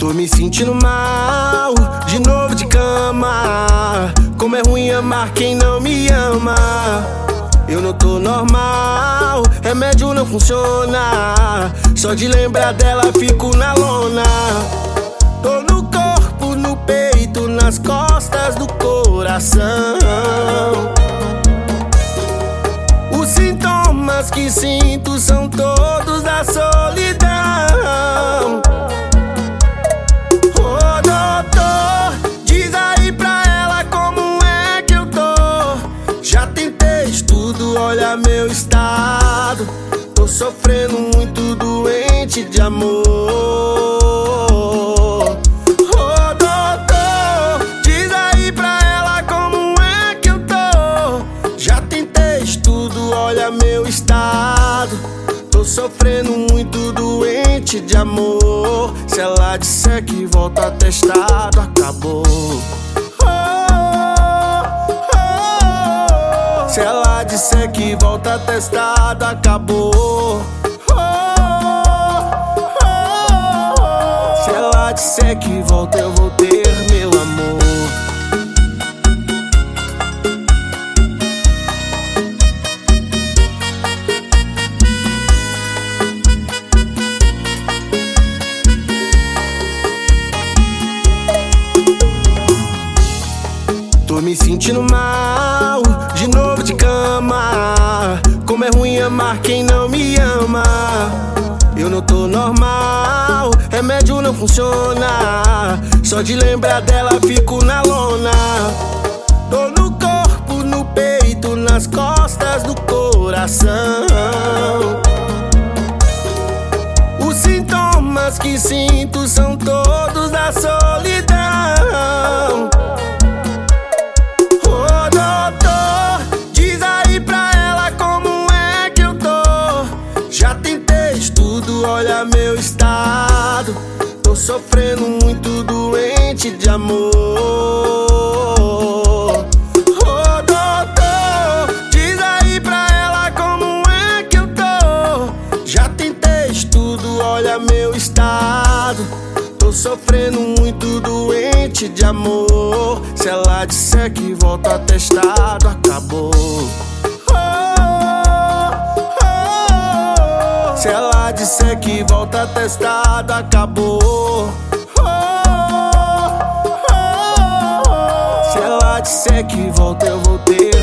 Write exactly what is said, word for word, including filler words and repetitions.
Tô me sentindo mal, de novo de cama. Como é ruim amar quem não me ama. Eu não tô normal, remédio não funciona. Só de lembrar dela fico na lona. Tô no corpo, no peito, nas costas do coração. Os sintomas que sinto são todos da solidão. Ô doutor, diz aí pra ela como é que eu tô. Já tentei tudo, olha meu estado. Tô sofrendo muito, doente de amor. Ô doutor, diz aí pra ela como é que eu tô. Já tentei tudo, olha meu estado. Tô sofrendo muito, doente de amor. Se ela disser que volta atestado, acabou. Se ela disser que volta atestado, acabou. Se ela disser que volta, eu vou ter meu amor. Tô me sentindo mal, de novo de cama. Como é ruim amar quem não me ama. Eu não tô normal, remédio não funciona. Só de lembrar dela fico na lona. Tô no corpo, no peito, nas costas do coração. Os sintomas que sinto são todos da solidão. Olha meu estado, tô sofrendo muito, doente de amor. Ô doutor, diz aí pra ela como é que eu tô. Já tentei tudo, olha meu estado. Tô sofrendo muito, doente de amor. Se ela disser que volta atestado, acabou. Se ela disser que volta atestado, acabou. Se ela disser que volta, eu vou ter